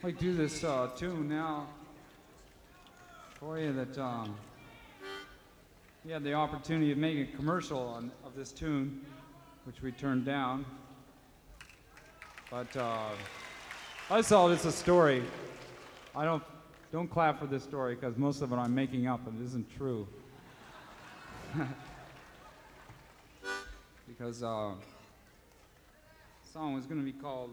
like to do this tune now for you that we had the opportunity of making a commercial of this tune, which we turned down. But I saw it's a story. I don't clap for this story because most of it I'm making up and it isn't true. Because the song was going to be called.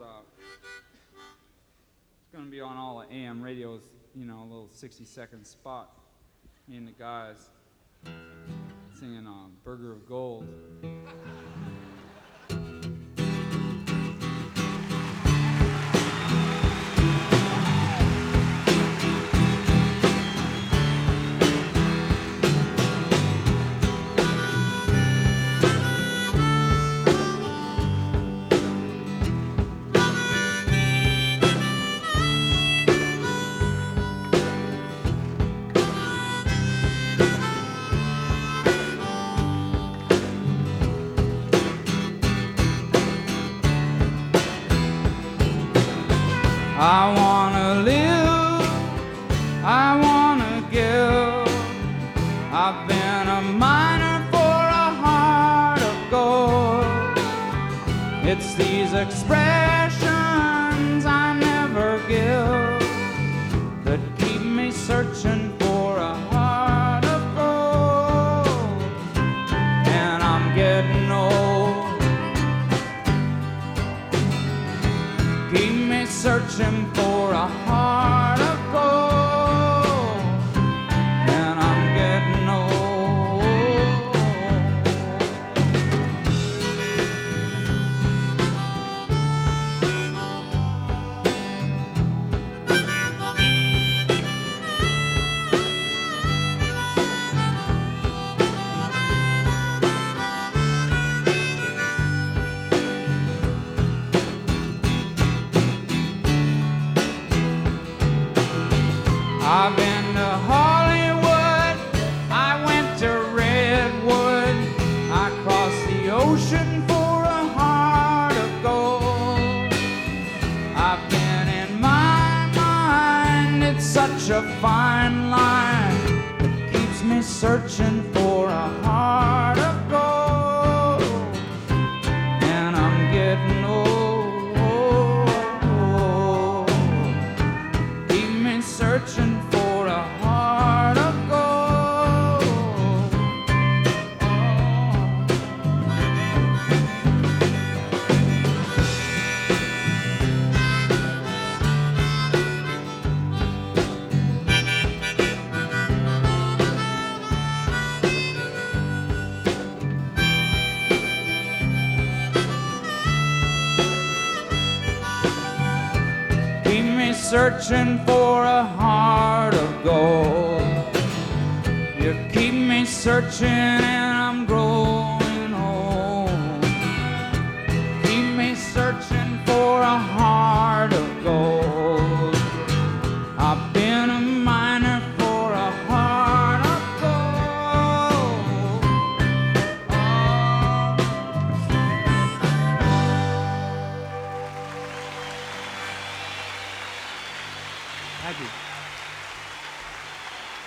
It's going to be on all the AM radios, you know, a little 60-second spot. Me and the guys singing Burger of Gold. I wanna live, I wanna give. I've been a miner for a heart of gold. It's these expressions I never give that keep me searching for a heart of gold. And I'm getting old. Keep me searching for a heart of gold, and I'm getting old. I've been to Hollywood, I went to Redwood, I crossed the ocean for a heart of gold. I've been in my mind, it's such a fine line that keeps me searching for a heart of gold, and I'm getting old. Keep me searching for a heart of gold. Keep me searching for a heart of gold. You keep me searching and I'm growing.